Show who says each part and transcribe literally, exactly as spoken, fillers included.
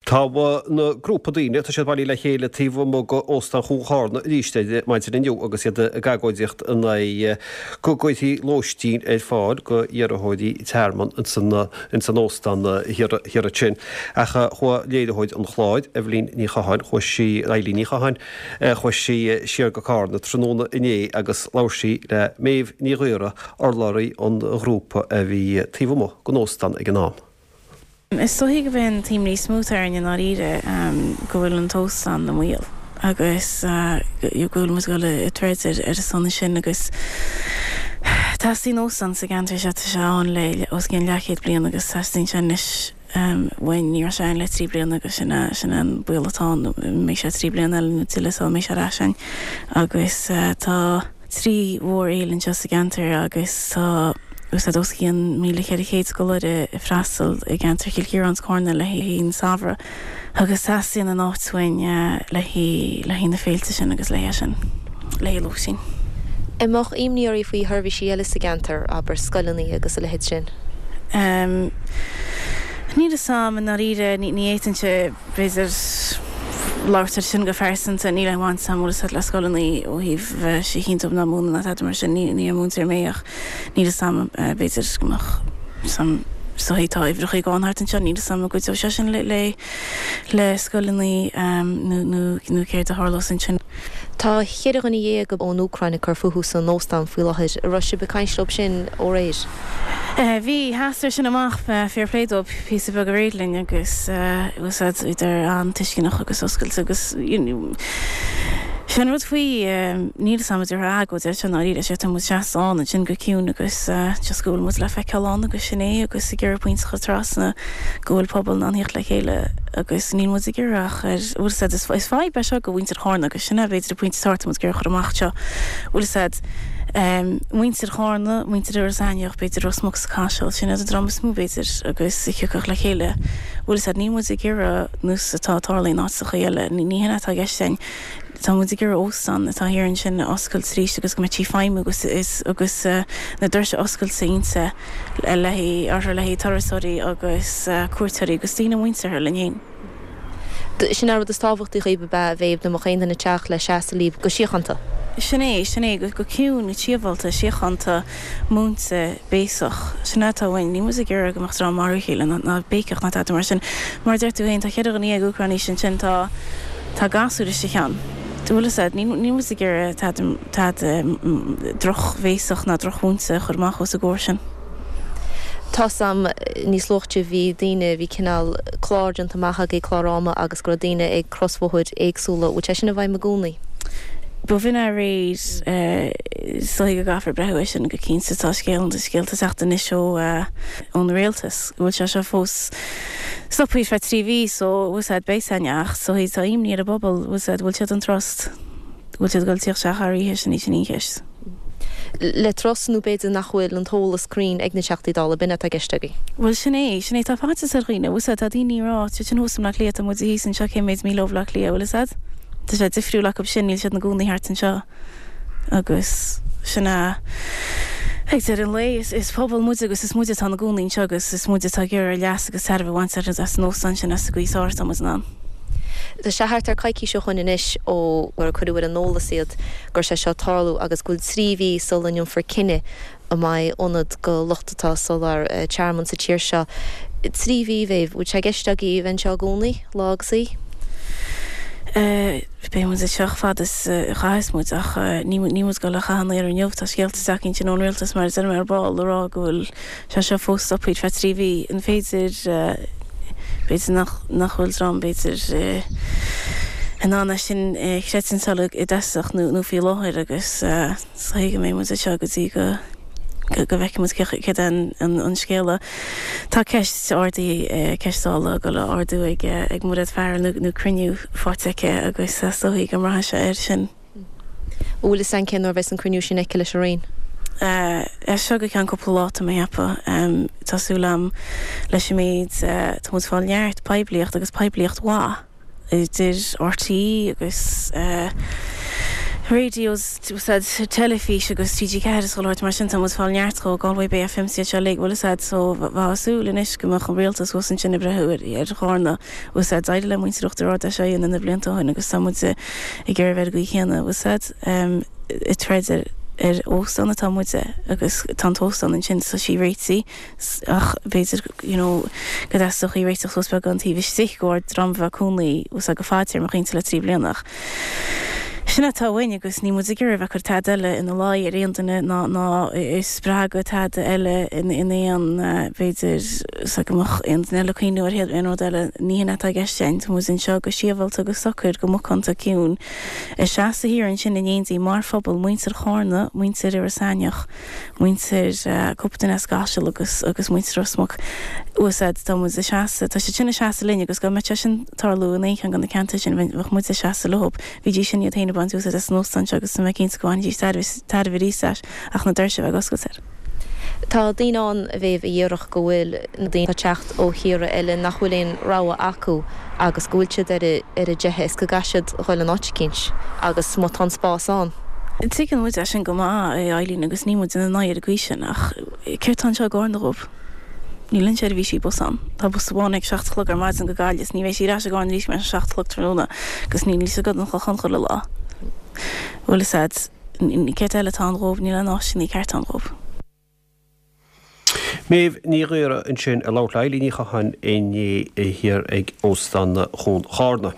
Speaker 1: Tá na grúpa daoine tá sé bhí le chéile tíomh mo go ostan chuúána rísteide maidid in dú agus iad a gagóideocht na gogoidí lóistín é fáil go dhearthóidí tearman in san óstan hir a sin. Acha chua léadthóid an chláid a bhlín ní chaáin chu sí railí ní chaáin chu sí siar go cána tróna iné agus láirsí le méh ní réire ar láirí an grúpa a bhí tíomh go nóstan ag an ná.
Speaker 2: Is so hi go bhíon tíim ní smútar in á ire go bhfuil an tóstan na mhuiil agus bhfuil mu go le treidir ar a sanna sin agus tá sí nóstan sa gantar se se an le os cin lechéad blian agus testing sin is bhain níor sein le trí blian agus sinna sin an builetá mé sé trí blian eile tuileá mé se rasin agus tá trí mhór éilen just sa gantar agus tá Us a dos cían míle chéad chéad scoile de freastal i gantar cilcíar an scórna le hín savra agus tasíon an áithain le hí le hí na féilte sin agus léhe sin le lú sin.
Speaker 3: I mach imníorí faoi thurbhí síala sa gantar aber scoilnaí agus a lehéid sin.
Speaker 2: Um, ní a sam an ire ní ní éitinse beidir láirtar sin go fersanta ní le bhain samúla le scoilnaí ó híh sé chintom na múna na mar sin ní ní múntar méach ní a sam beidir gomach sam soítá ibhrach í gáinthart an se ní a sam go se sin le le le scoilnaí nó céir a hálas an sin.
Speaker 3: Tá chéidir an dhé go ón Ucraine chu fuú san nóstan fuileid a Russia be caiinslop sin ó réir.
Speaker 2: Bhí heastar sin amach fear pléadób pí a bag a réidlinn agus was idir an tuiscinnach agus oscailt agus sin rud faoi ní samidir agad ar sin áíre sé mu seán sin go ciún agus tescúil mu le feiceán agus sinné agus i gur pointint chu trasna ggóil pobl anhíocht le chéile agus ní mu i ggurach ar ús is fáid be se go bhaintear hána agus sinna bhéidir pointint starta mu gur chu amachte ús muintir hána muintir ar aineoch beidir osmach cáisiil sin a dramas mú beidir agus i chucach le chéile ús ní mu i ggurra nús atátálaí ná sa chéile ní ní hena tá geistein Tá mu gur óstan atá hir an sin oscail tríiste agus go tí feimú agus is agus na dúirse oscail saonsa le lehí ar lehí tarasóí agus cuairtarí agus tína muintear le héin.
Speaker 3: Sin ar stáhachttaí rébe be bhéh na chéan na teach le seasta líb go siochananta.
Speaker 2: Sinné sinné go go ciún na tíomhhalta siochananta múnta béach sinna tá bhain ní mu a gur goach rá marchéile na béceach na mar sin mar deirú héon tá chéidir an í Ucraní sin sin tá tá gasúide sé chean. Dúla said ní ní mu gur tá droch bhéach na drochúnta churmach os a ggóir sin.
Speaker 3: Tá sam níos lochte bhí daine bhí cinál chláirdeanta maitha é chláráma agus go daine ag crossfóid agsúla bhil te sin a bhaid magúnaí.
Speaker 2: Bu bhín a réid sa go gafar brehuéis sin go cínsa tá scéalan de scéalta seachta is seo ón réaltas bhfuil se se fós stoppaí fe trí ví so bhs béisaneach so hí tá imní ar a bobbal bhs bhfuil tead an trost bhfuil tead goil tíoch se charíhe sin ní sin níhéis.
Speaker 3: Le trosnú beidir nachhfuil an tóla scrín ag na seachtaí dála binne a geisteagaí.
Speaker 2: Bhfuil sinné sinné tá fáte a riine bhs a daoine rá tu sin húsam nach léad a mu hí san seo cé méid mí lomhlach lí bhfuil sad. Tá sé difriú le sin níl siad na gúnaí hartan seo agus sinna ag ar an lei is pobl mu agus is muide tá na gúnaín segus is muide tá gur leas agus servh bhaint as nóstan sin as goáir am ná.
Speaker 3: Tá se háart ar caiicí seo chun inis ó gur chuúir an nóla siad gur sé seo tarlú agus gúil tríhí solanún for cinenne a mai ónad go lochtatá solar chairman sa tíir seo. Tríhí bhéh bhúil sé geisteagaí bhain seo gúnaí lágsaí?
Speaker 2: Bé mu seach fad is chaismúd ach ní go le chaanna ar an neomh a scéalta sacinn sin ón réaltas mar sin mar ball lerá gohfuil se se fós opid fe tríhí an féidir béidir nachhfuil rám béidir an anna sin chrétin salag i deach nó fi láthir agus saige mé mu seo go dtí go go bheice mu ce an scéala. Tá ceist ordaí ceistála go le ordú ag ag mud fear nó cruniú fáteige agus soí go martha se ar sin.
Speaker 3: Bhfuil san cin or bheits an cruniú sin eice leis réin?
Speaker 2: É seo go cean coppláta mé hepa tásúlam leis méid tá mu fáil neart pebliacht agus pebliacht há. Idir ortaí agus Radios said telefish agus T G Caris go mar sin was fall neartro Galway B F M C le well said so wasú in is gomach an realtas was sin brehuir er hána was said idle muintrochtter a sé in the blinta hun agus sam se i gur ver go chéna was said um it tried er óstan atá muide agus tantóstan an sin sa sí réití ach beidir you know godastoch í réiteach sos be an tíh sich goir dramha cúnlaí ús a go fátir mar chéint le trí blianach. Sinna táhaine agus ní mu gur bheith chu tad eile ina lá ar réantainna ná ná is sppraga tad eile in in éon beidir sa goach an neilechéúir héad in eile níana a gceint mu in seo go siomhil agus socr go muchanta ciún. Is seasta hir an sin inéontaí mar fphobal muintear chána, muintear ar a saineach, muintear cuptain as gaisiil agus agus muintear osmach úsad tá mu a seasta, tá sé sinna seasta linne agus go me sin tarlú in échan gan na canta sin bh mu a seasta lob, hí dí sin taine ban ús as nóstan agus sem cinn goáin dí tar bhríéis ach na deirse bheith goscail.
Speaker 3: Tá daán a bhéh i dhéireach go bhfuil na daon techt ó híre eile nach bhfuilon ráha acu agus gúilte ar ar a dethe go gaiisiid chuil an áiticins agus má tan spásán.
Speaker 2: Tuiceann muid sin go má élín agus ní muid in na náir a gcuisisin ach ceirtán seo gáinarób. Ní linn sé bhí sí bosan. Tá bháin ag seachtlog ar maidid an go gáilis, ní bhéh sí ráis a gáin rís me seachtlog tróna agus ní lí go nach chun chuil le lá. Bhfuil said ní céirt eile tá róh ní le ná sin ní ceart an róh.
Speaker 1: Méh ní réire an sin a láhlailí ní chahan iní hir ag óstan chun chána.